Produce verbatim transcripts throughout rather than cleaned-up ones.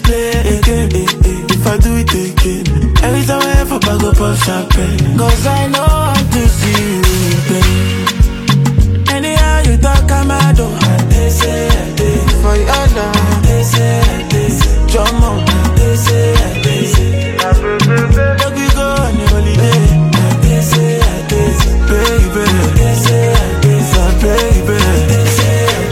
play again. If I do it again, every time I ever I go pop champagne. Cause I know how to see you in pain. Anyhow you talk, I'm out of they say I did for your love. They say I did drum on. They say I did. Let me go on a holiday. They say I did, baby. They say I did, baby. They say I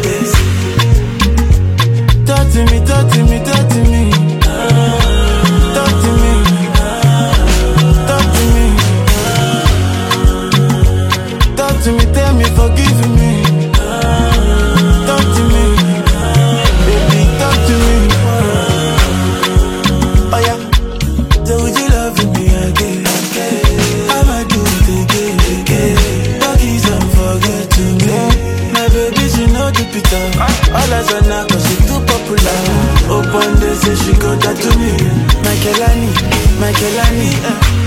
did. Talk to me, talk to me, talk to me. Talk to me. Talk to me. Talk to me, tell me, forgive me. Talk to me. Baby, talk to me. Oh yeah. So would you love me again? I'ma do it again, again. Doggies don't forget to me. My baby, she know the pita. All eyes on her cause she too popular. Open day say she go that to me. Michaelani, Michaelani.